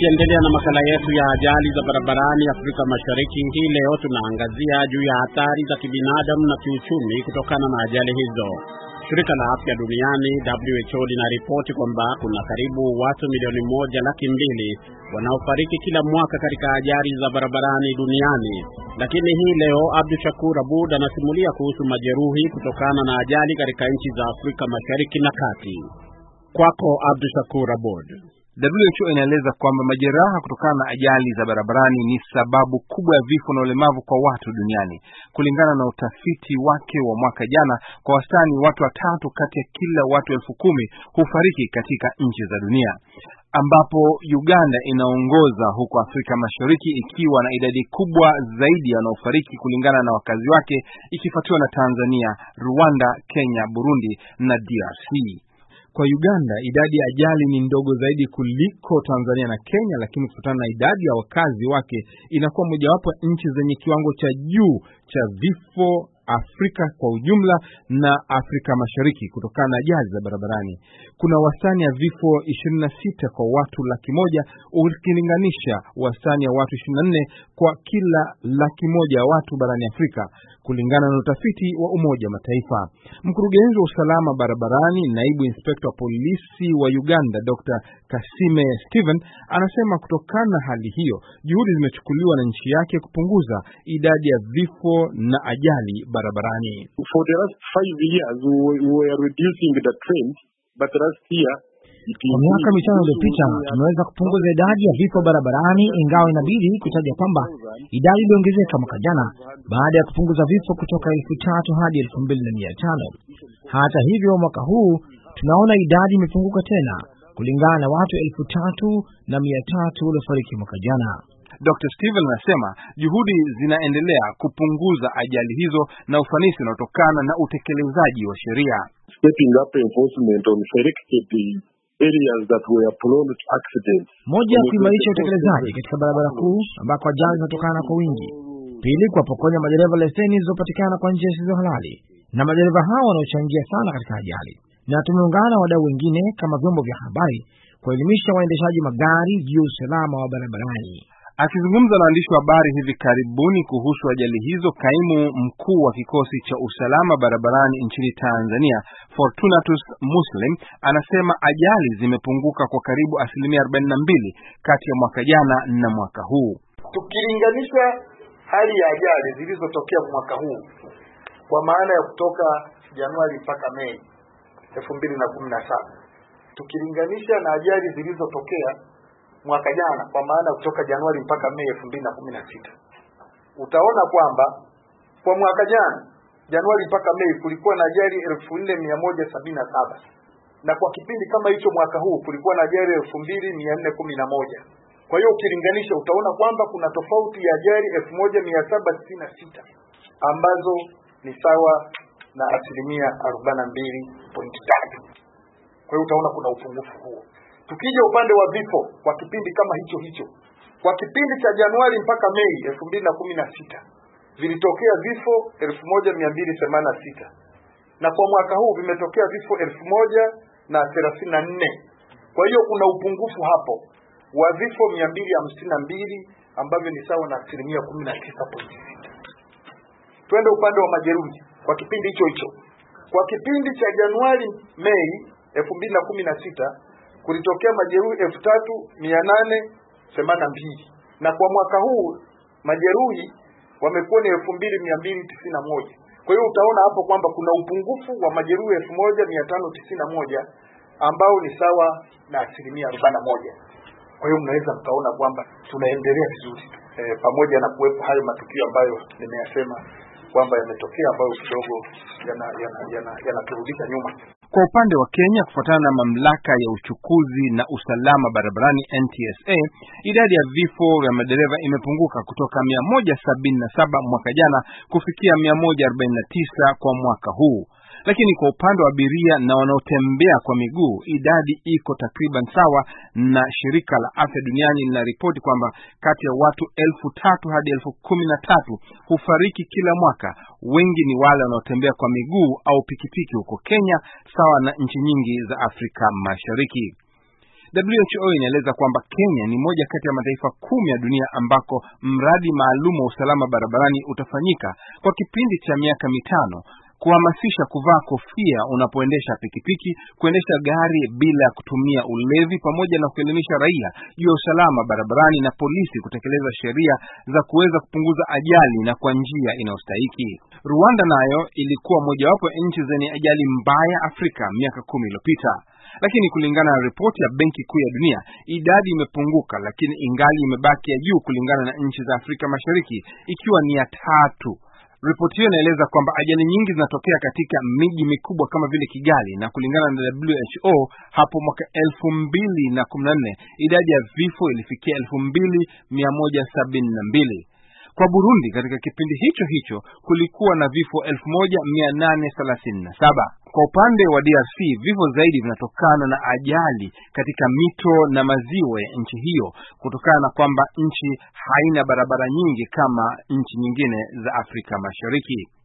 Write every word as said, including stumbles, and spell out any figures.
Tukiendelea na makala yetu ya ajali za barabarani Afrika Mashariki, hii leo tunaangazia juu ya hatari za kibinadamu na kiuchumi kutokana na ajali hizo. Shirika la Afya Duniani W H O linaripoti kwamba kuna karibu watu milioni moja laki mbili wanaofariki kila mwaka katika ajali za barabarani duniani. Lakini hii leo Abdul Shakur Abud anasimulia kuhusu majeruhi kutokana na ajali katika nchi za Afrika Mashariki na Kati. Kwako Abdul Shakur Abud. W H O inaeleza kwamba majeraha kutokana na ajali za barabarani ni sababu kubwa ya vifo na ulemavu kwa watu duniani. Kulingana na utafiti wake wa mwaka jana, kwa wastani watu watatu kati ya kila watu elfu kumi hufariki katika nchi za dunia, ambapo Uganda inaongoza huko Afrika Mashariki ikiwa na idadi kubwa zaidi ya wanaofariki kulingana na wakazi wake, ikifuatiwa na Tanzania, Rwanda, Kenya, Burundi na D R C. Kwa Uganda, idadi ya ajali ni ndogo zaidi kuliko Tanzania na Kenya, lakini kufuatana na idadi ya wakazi wake inakuwa mojawapo nchi zenye kiwango cha juu cha vifo Afrika kwa ujumla na Afrika Mashariki kutokana na ajali za barabarani. Kuna wastani ya vifo ishirini na sita kwa watu laki moja ukilinganisha wastani ya watu ishirini na nne kwa kila laki moja ya watu barani Afrika, kulingana na utafiti wa Umoja Mataifa. Mkurugenzi wa usalama barabarani, naibu inspekta wa polisi wa Uganda, Doctor Kasime Steven, anasema kutokana na hali hiyo, juhudi zimechukuliwa na nchi yake kupunguza idadi ya vifo na ajali barabarani. For the last five years we were reducing the trend, but last year kwa miaka mitano iliyopita tumeweza kupunguza idadi ya vifo barabarani, ingawa inabidi kutaja kwamba idadi iliongezeka mwaka jana baada ya kupunguza vifo kutoka elfu tatu hadi elfu mbili na mia tano. Hata hivyo mwaka huu tunaona idadi imepunguka tena kulingana na watu elfu tatu na mia tatu waliofariki mwaka jana. Doctor Steven anasema juhudi zinaendelea kupunguza ajali hizo na ufanisi unaotokana na utekelezaji wa sheria. Stepping up enforcement on selected areas that were prone to accidents. Moja, kuimarisha utekelezaji katika barabara kuu ambako ajali zinatokana kwa wingi. Pili, kuwapokonya madereva leseni zilizopatikana kwa njia zisizo halali na madereva hao wanaochangia sana katika ajali. Na tumeungana na wadau wengine kama vyombo vya habari kuelimisha waendeshaji magari juu ya usalama wa barabarani. Akizungumza na waandishi wa habari hivi karibuni kuhusu ajali hizo, kaimu mkuu wa kikosi cha usalama barabarani nchini Tanzania, Fortunatus Muslim, anasema ajali zimepunguka kwa karibu asilimia arobaini na mbili kati ya mwaka jana na mwaka huu. Tukilinganisha hali ya ajali zilizotokea mwaka huu kwa maana ya kutoka Januari mpaka Mei elfu mbili na kumi na saba, tukilinganisha na ajali zilizotokea mwaka jana kwa maana kutoka Januari mpaka Mei elfu mbili na kumi na sita, utaona kwamba kwa mwaka jana Januari mpaka Mei kulikuwa na ajali elfu nne mia moja sabini na saba, na kwa kipindi kama hicho mwaka huu kulikuwa na ajali elfu mbili mia nne kumi na moja. Kwa hiyo ukilinganisha utaona kwamba kuna tofauti ya ajali elfu moja mia saba sitini na sita ambazo ni sawa na asilimia arobaini na mbili nukta tatu. Kwa hiyo utaona kuna upungufu huo. Tukija upande wa vifo kwa kipindi kama hicho hicho, kwa kipindi cha Januari mpaka Mei elfu mbili na kumi na sita vilitokea vifo elfu moja mia mbili themanini na sita, na kwa mwaka huu vimetokea vifo elfu moja na thelathini na nne. Kwa hiyo kuna upungufu hapo wa vifo mia mbili hamsini na mbili ambavyo ni sawa na asilimia kumi na tisa nukta sita. Twende upande wa majeruhi kwa kipindi hicho hicho. Kwa kipindi cha Januari Mei elfu mbili na kumi na sita kulitokea majeruhi elfu tatu mia nane themanini na mbili, na kwa mwaka huu majeruhi wamekuwa ni elfu mbili mia mbili tisini na moja. Kwa hiyo utaona hapo kwamba kuna upungufu wa majeruhi elfu moja mia tano tisini na moja ambao ni sawa na asilimia arobaini na moja. Kwa hiyo mnaweza mkaona kwamba tunaendelea vizuri e, pamoja na kuwepo hayo matukio ambayo nimeyasema kwamba yametokea ambayo kidogo yanaturudisha yana, yana, yana nyuma. Kwa upande wa Kenya, kufuatana na mamlaka ya uchukuzi na usalama barabarani N T S A, idadi ya vifo vya madereva imepunguka kutoka mia moja sabini na saba mwaka jana kufikia mia moja arobaini na tisa kwa mwaka huu. Lakini kwa upande wa abiria na wanaotembea kwa miguu, idadi iko takriban sawa, na shirika la Afya Duniani linaripoti kwamba kati ya watu elfu tatu hadi elfu kumi na tatu hufariki kila mwaka. Wengi ni wale wanaotembea kwa miguu au pikipiki huko Kenya, sawa na nchi nyingi za Afrika Mashariki. W H O inaeleza kwamba Kenya ni moja kati ya mataifa kumi ya dunia ambako mradi maalum wa usalama barabarani utafanyika kwa kipindi cha miaka mitano, kuhamasisha kuvaa kofia unapoendesha pikipiki, kuendesha gari bila kutumia ulevi, pamoja na kuelimisha raia juu ya usalama barabarani na polisi kutekeleza sheria za kuweza kupunguza ajali na kwa njia inayostahiki. Rwanda nayo ilikuwa mojawapo ya nchi zenye ajali mbaya Afrika miaka kumi iliyopita. Lakini kulingana na ripoti ya Benki Kuu ya Dunia, idadi imepunguka lakini ingali imebaki ya juu kulingana na nchi za Afrika Mashariki, ikiwa ni ya tatu. Ripoti hiyo inaeleza kwamba ajali nyingi zinatokea katika miji mikubwa kama vile Kigali, na kulingana na W H O hapo mwaka elfu mbili na kumi na nne idadi ya vifo ilifikia elfu mbili mia moja sabini na mbili. Kwa Burundi katika kipindi hicho hicho kulikuwa na vifo elfu moja mia nane thelathini na saba. Kwa upande wa D R C vifo zaidi vinatokana na ajali katika mito na maziwa ya nchi hiyo, kutokana na kwamba nchi haina barabara nyingi kama nchi nyingine za Afrika Mashariki.